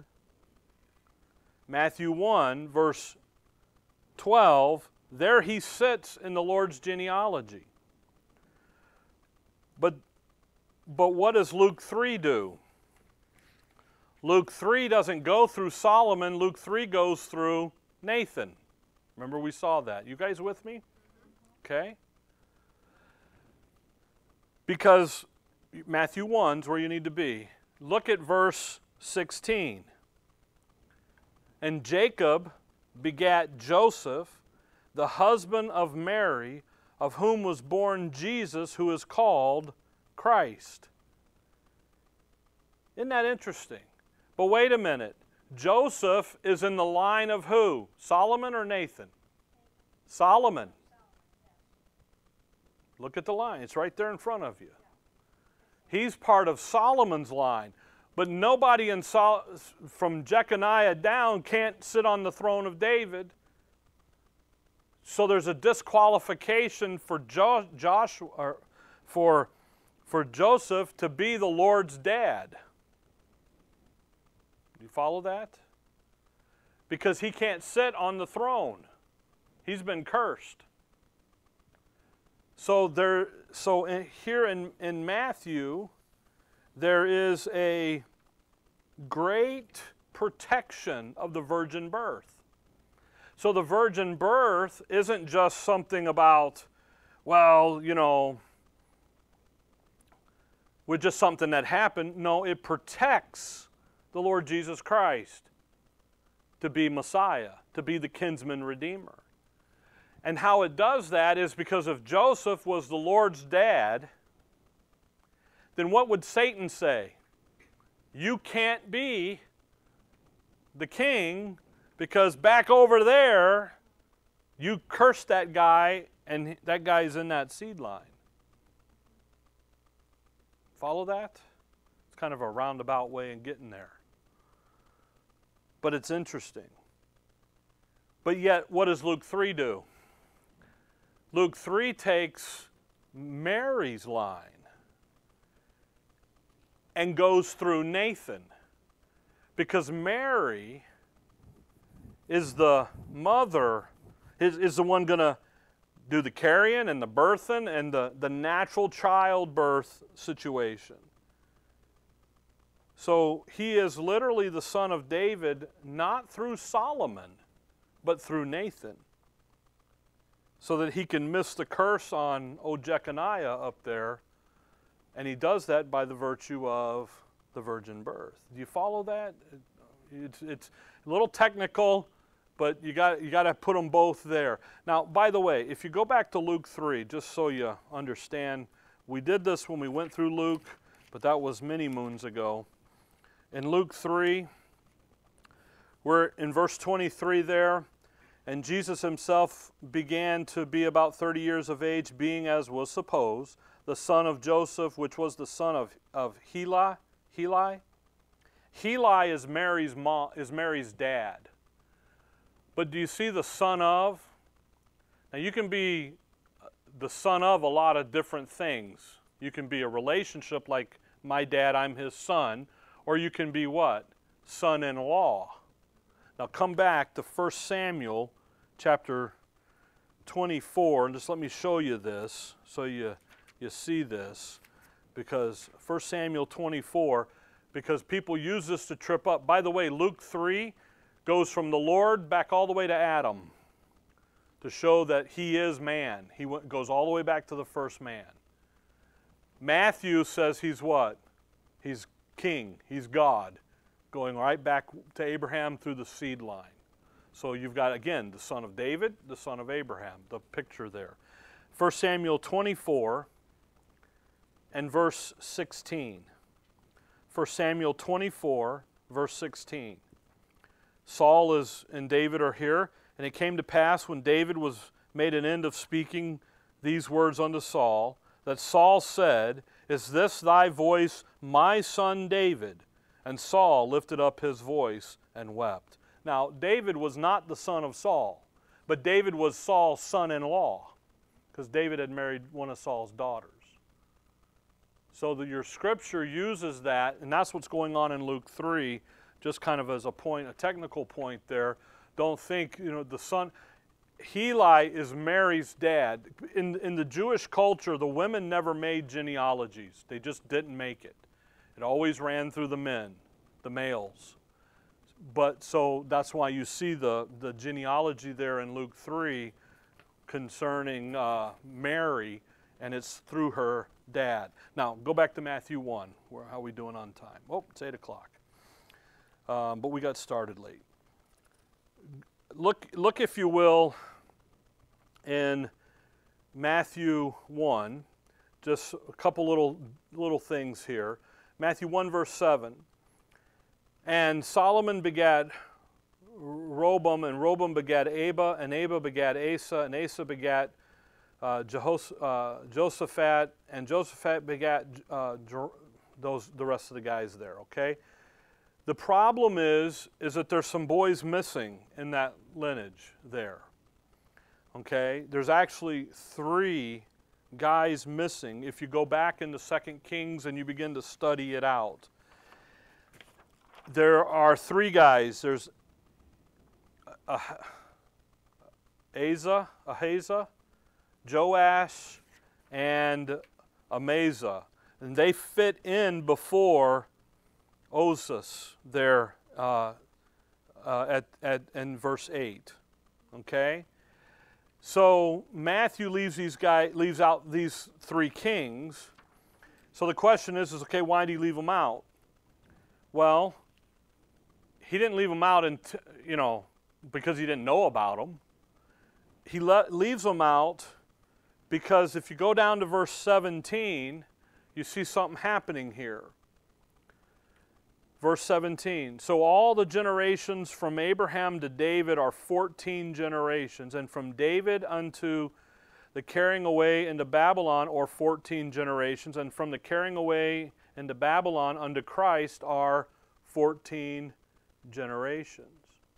verse 12, there he sits in the Lord's genealogy. But what does Luke 3 do? Luke 3 doesn't go through Solomon. Luke 3 goes through Nathan. Remember we saw that. You guys with me? Okay? Because Matthew 1 is where you need to be. Look at verse 16. And Jacob begat Joseph, the husband of Mary, of whom was born Jesus, who is called Christ. Isn't that interesting? But wait a minute. Joseph is in the line of who? Solomon or Nathan? Solomon. Look at the line. It's right there in front of you. He's part of Solomon's line. But nobody from Jeconiah down can't sit on the throne of David. So there's a disqualification for for Joseph to be the Lord's dad. Do you follow that? Because he can't sit on the throne. He's been cursed. So here in Matthew, there is a great protection of the virgin birth. So the virgin birth isn't just something about, well, you know, with just something that happened. No, it protects the Lord Jesus Christ to be Messiah, to be the kinsman redeemer. And how it does that is because if Joseph was the Lord's dad, then what would Satan say? You can't be the king because back over there, you cursed that guy and that guy's in that seed line. Follow that? It's kind of a roundabout way in getting there. But it's interesting. But yet, what does Luke 3 do? Luke 3 takes Mary's line and goes through Nathan. Because Mary is the mother, is the one going to do the carrying and the birthing and the natural childbirth situation. So he is literally the son of David, not through Solomon, but through Nathan. So that he can miss the curse on Jeconiah up there. And he does that by the virtue of the virgin birth. Do you follow that? It's a little technical, but you got to put them both there. Now, by the way, if you go back to Luke 3, just so you understand, we did this when we went through Luke, but that was many moons ago. In Luke 3, we're in verse 23 there, and Jesus himself began to be about 30 years of age, being as was supposed, the son of Joseph, which was the son of Heli. Heli is Mary's dad. But do you see the son of? Now you can be the son of a lot of different things. You can be a relationship like my dad, I'm his son, or you can be what? Son-in-law. Now come back to 1 Samuel chapter 24, and just let me show you this so you see this. Because 1 Samuel 24, because people use this to trip up. By the way, Luke 3 goes from the Lord back all the way to Adam to show that he is man. He goes all the way back to the first man. Matthew says he's what? He's king. He's God, going right back to Abraham through the seed line. So you've got, again, the son of David, the son of Abraham, the picture there. 1 Samuel 24 and verse 16. 1 Samuel 24, verse 16. Saul and David are here, and it came to pass when David was made an end of speaking these words unto Saul, that Saul said, Is this thy voice, my son David? And Saul lifted up his voice and wept. Now, David was not the son of Saul, but David was Saul's son-in-law, because David had married one of Saul's daughters. So that your scripture uses that, and that's what's going on in Luke 3, just kind of as a point, a technical point there. Don't think, the son, Heli is Mary's dad. In the Jewish culture, the women never made genealogies. They just didn't make it. It always ran through the men, the males. But so that's why you see the genealogy there in Luke 3 concerning Mary, and it's through her dad. Now, go back to Matthew 1. How are we doing on time? Oh, it's 8 o'clock. But we got started late. Look, if you will, in Matthew 1, just a couple little things here. Matthew 1, verse 7. And Solomon begat Rehoboam, and Rehoboam begat Abba, and Abba begat Asa, and Asa begat Josaphat, and Josaphat begat the rest of the guys there, okay? The problem is that there's some boys missing in that lineage there, okay? There's actually 3 guys missing if you go back into 2 Kings and you begin to study it out. There are 3 guys. There's Ahaziah, Joash, and Amaziah. And they fit in before Ozus there in verse 8. Okay? So Matthew leaves out these 3 kings. So the question is okay, why did he leave them out? Well, he didn't leave them out because he didn't know about them. He leaves them out because if you go down to verse 17, you see something happening here. Verse 17, so all the generations from Abraham to David are 14 generations, and from David unto the carrying away into Babylon are 14 generations, and from the carrying away into Babylon unto Christ are 14 generations.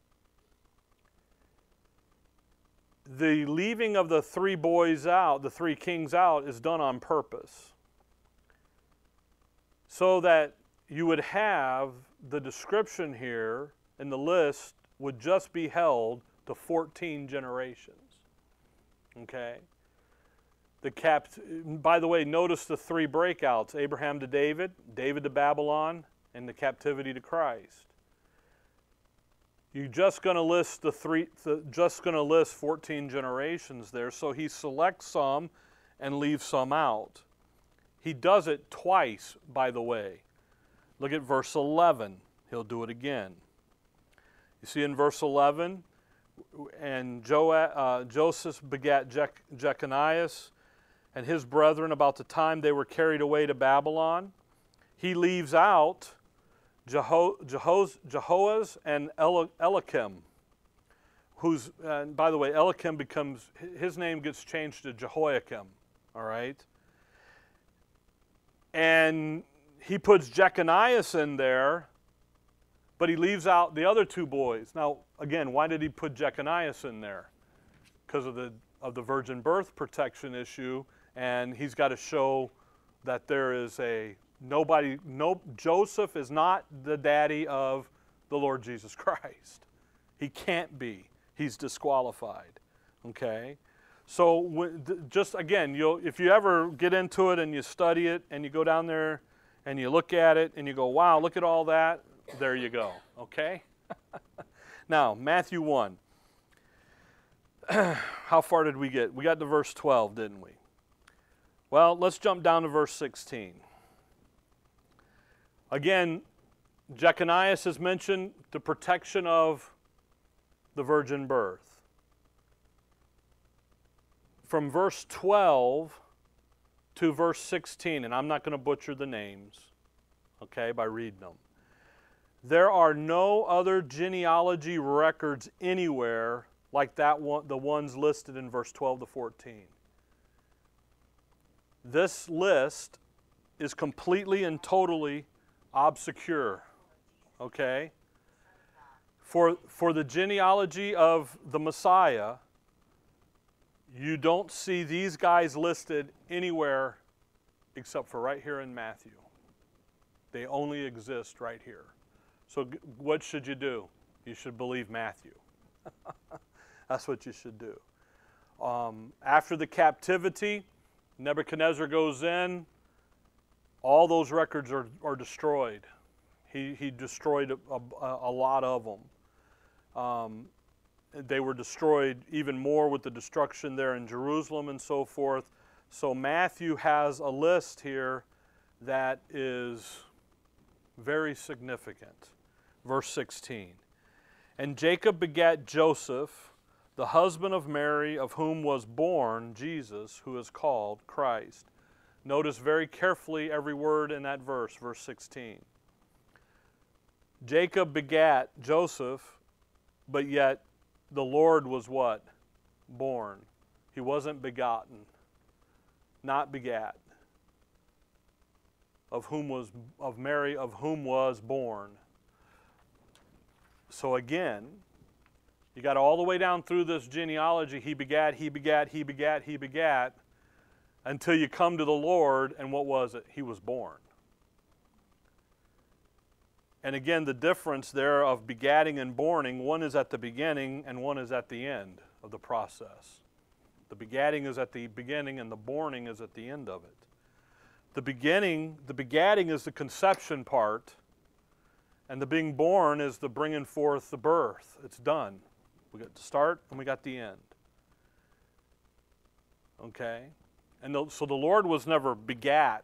The leaving of the 3 boys out, the 3 kings out, is done on purpose, so that you would have the description here in the list would just be held to 14 generations. Okay? By the way, notice the 3 breakouts: Abraham to David, David to Babylon, and the captivity to Christ. You're just going to list just going to list 14 generations there. So he selects some and leaves some out. He does it twice, by the way. Look at verse 11. He'll do it again. You see in verse 11, and Joseph begat Jeconias and his brethren about the time they were carried away to Babylon. He leaves out Jehoaz and Eliakim, who's, by the way, Eliakim his name gets changed to Jehoiakim, all right? And he puts Jeconias in there, but he leaves out the other 2 boys. Now, again, why did he put Jeconias in there? Because of the virgin birth protection issue, and he's got to show that there is Joseph is not the daddy of the Lord Jesus Christ. He can't be. He's disqualified. Okay? So just again, if you ever get into it and you study it and you go down there and you look at it and you go, wow, look at all that, there you go. Okay? Now, Matthew 1. How far did we get? We got to verse 12, didn't we? Well, let's jump down to verse 16. Again, Jeconias has mentioned the protection of the virgin birth. From verse 12 to verse 16, and I'm not going to butcher the names, okay, by reading them. There are no other genealogy records anywhere like that one, the ones listed in verse 12 to 14. This list is completely and totally obscure, okay? For the genealogy of the Messiah, you don't see these guys listed anywhere except for right here in Matthew. They only exist right here. So what should you do? You should believe Matthew. That's what you should do. After the captivity, Nebuchadnezzar goes in. All those records are destroyed. He destroyed a lot of them. They were destroyed even more with the destruction there in Jerusalem and so forth. So Matthew has a list here that is very significant. Verse 16. And Jacob begat Joseph, the husband of Mary, of whom was born Jesus, who is called Christ. Notice very carefully every word in that verse, verse 16. Jacob begat Joseph, but yet the Lord was what? Born. He wasn't begotten, not begat. Of Mary, of whom was born. So again, you got all the way down through this genealogy, he begat, he begat, he begat, he begat, until you come to the Lord, and what was it? He was born. And again, the difference there of begatting and borning, one is at the beginning and one is at the end of the process. The begatting is at the beginning and the borning is at the end of it. The begatting is the conception part, and the being born is the bringing forth the birth. It's done. We got the start and we got the end. Okay? And so the Lord was never begat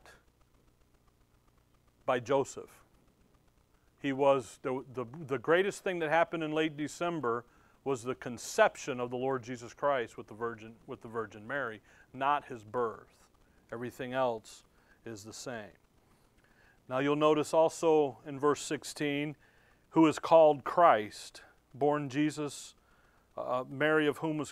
by Joseph. He was, the greatest thing that happened in late December was the conception of the Lord Jesus Christ with the Virgin Mary, not his birth. Everything else is the same. Now you'll notice also in verse 16, who is called Christ, born Jesus, Mary of whom was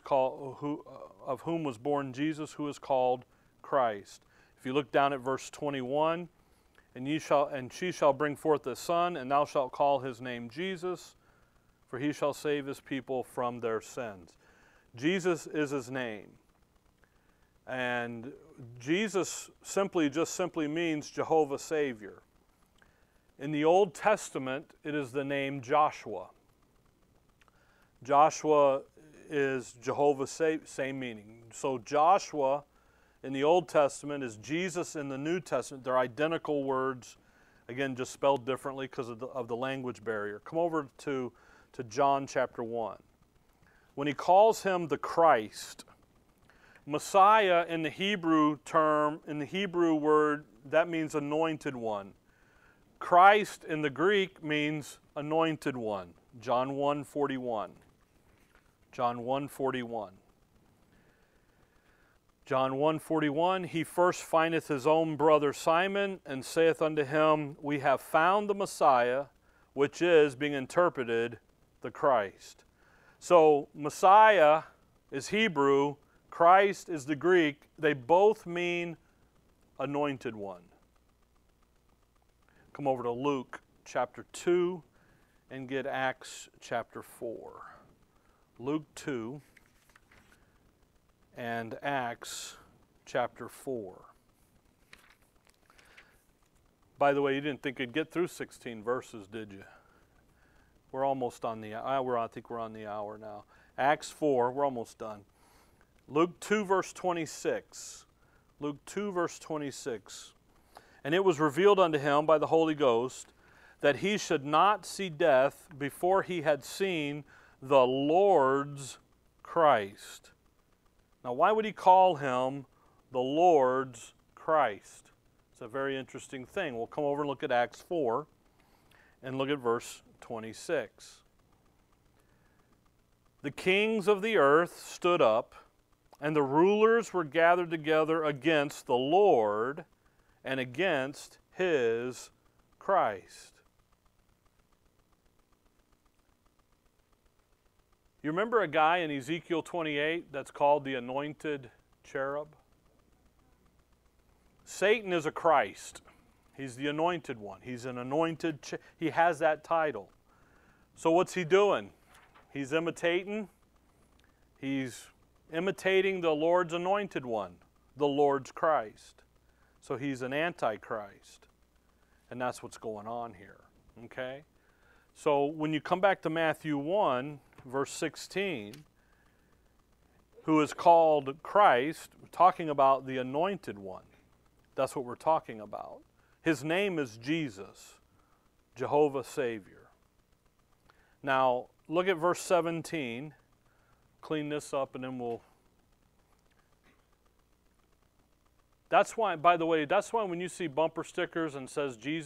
born Jesus, who is called Christ. If you look down at verse 21, and she shall bring forth a son, and thou shalt call his name Jesus, for he shall save his people from their sins. Jesus is his name. And Jesus just simply means Jehovah Savior. In the Old Testament, it is the name Joshua. Joshua is Jehovah, same meaning. So Joshua in the Old Testament is Jesus in the New Testament. They're identical words, again, just spelled differently because of the language barrier. Come over to John chapter 1. When he calls him the Christ, Messiah in the Hebrew word, that means anointed one. Christ in the Greek means anointed one. John 1:41. John 1:41. John 1:41, he first findeth his own brother Simon, and saith unto him, We have found the Messiah, which is, being interpreted, the Christ. So Messiah is Hebrew, Christ is the Greek. They both mean anointed one. Come over to Luke chapter 2 and get Acts chapter 4. Luke 2 and Acts chapter 4. By the way, you didn't think you'd get through 16 verses, did you? We're almost on the hour. I think we're on the hour now. Acts 4, we're almost done. Luke 2 verse 26. Luke 2 verse 26. And it was revealed unto him by the Holy Ghost that he should not see death before he had seen the Lord's Christ. Now, why would he call him the Lord's Christ? It's a very interesting thing. We'll come over and look at Acts 4 and look at verse 26. The kings of the earth stood up, and the rulers were gathered together against the Lord and against his Christ. You remember a guy in Ezekiel 28 that's called the anointed cherub? Satan is a Christ. He's the anointed one. He's an anointed, he has that title. So what's he doing? He's imitating the Lord's anointed one, the Lord's Christ. So he's an antichrist. And that's what's going on here. Okay? So when you come back to Matthew 1, verse 16, who is called Christ, talking about the anointed one. That's what we're talking about. His name is Jesus, Jehovah Savior. Now, look at verse 17. Clean this up and then we'll... That's why, by the way, that's why when you see bumper stickers and says Jesus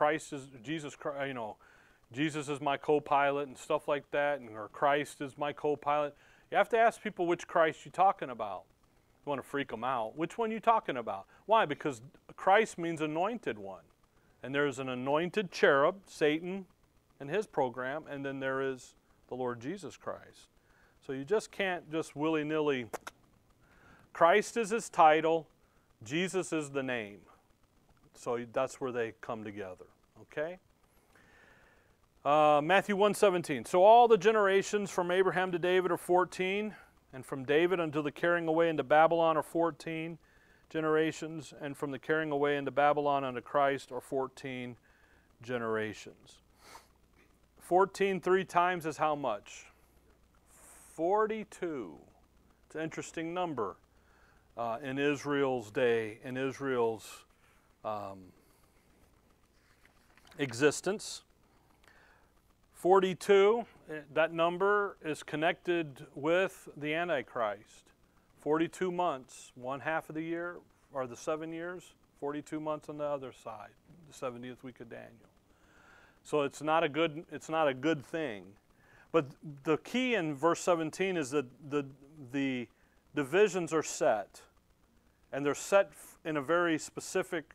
is my co-pilot and stuff like that, or Christ is my co-pilot, you have to ask people which Christ you're talking about. You want to freak them out. Which one are you talking about? Why? Because Christ means anointed one. And there's an anointed cherub, Satan, and his program, and then there is the Lord Jesus Christ. So you just can't just willy-nilly. Christ is his title. Jesus is the name. So that's where they come together. Okay? Matthew 1:17. So all the generations from Abraham to David are 14, and from David until the carrying away into Babylon are 14 generations, and from the carrying away into Babylon unto Christ are 14 generations. 14 three times is how much? 42. It's an interesting number in Israel's day, in Israel's existence. 42, that number is connected with the Antichrist. 42 months, one half of the year, or the 7 years, 42 months on the other side, the 70th week of Daniel. So it's not a good thing. But the key in verse 17 is that the divisions are set, and they're set in a very specific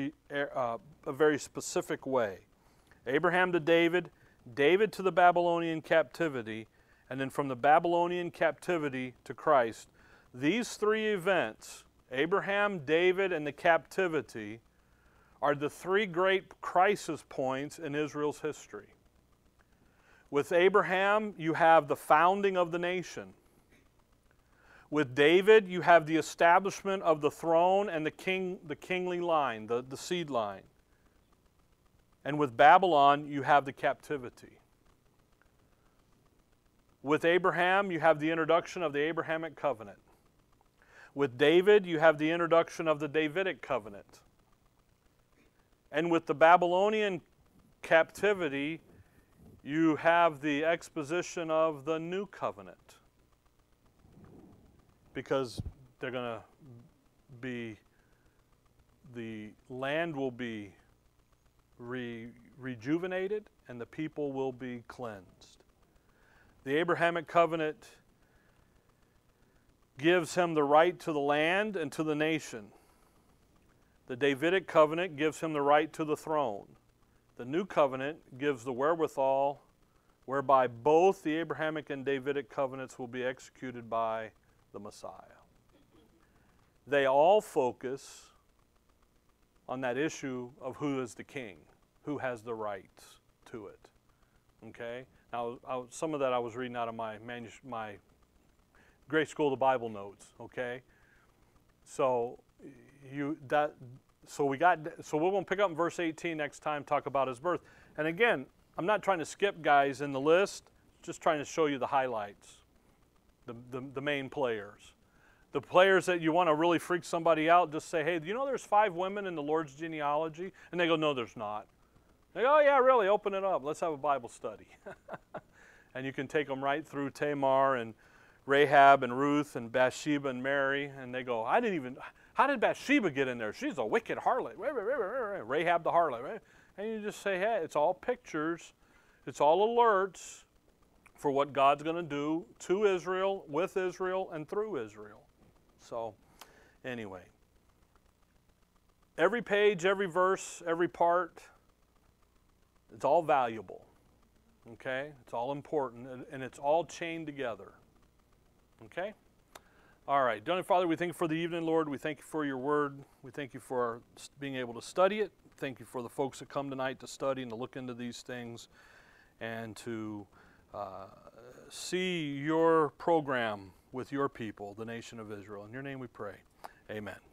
way. Abraham to David, David to the Babylonian captivity, and then from the Babylonian captivity to Christ. These three events, Abraham, David, and the captivity, are the three great crisis points in Israel's history. With Abraham, you have the founding of the nation. With David, you have the establishment of the throne and the kingly line, the seed line. And with Babylon, you have the captivity. With Abraham, you have the introduction of the Abrahamic covenant. With David, you have the introduction of the Davidic covenant. And with the Babylonian captivity, you have the exposition of the new covenant. Because they're going to be, the land will be rejuvenated and the people will be cleansed. The Abrahamic covenant gives him the right to the land and to the nation. The Davidic covenant gives him the right to the throne. The new covenant gives the wherewithal whereby both the Abrahamic and Davidic covenants will be executed by the Messiah. They all focus on that issue of who is the king, who has the rights to it. Okay? Now, some of that I was reading out of my Grace School of the Bible notes. Okay? So we're going to pick up in verse 18 next time, talk about his birth. And again, I'm not trying to skip guys in the list, just trying to show you the highlights, the main players. The players that you want to really freak somebody out, just say, hey, do you know there's 5 women in the Lord's genealogy? And they go, no, there's not. They go, oh, yeah, really, open it up. Let's have a Bible study. and you can take them right through Tamar and Rahab and Ruth and Bathsheba and Mary, and they go, how did Bathsheba get in there? She's a wicked harlot. Rahab the harlot. Right? And you just say, hey, it's all pictures. It's all alerts for what God's going to do to Israel, with Israel, and through Israel. So, anyway. Every page, every verse, every part, it's all valuable. Okay? It's all important, and it's all chained together. Okay? All right. Heavenly Father, we thank you for the evening, Lord. We thank you for your word. We thank you for being able to study it. Thank you for the folks that come tonight to study and to look into these things and to see your program with your people, the nation of Israel. In your name we pray. Amen.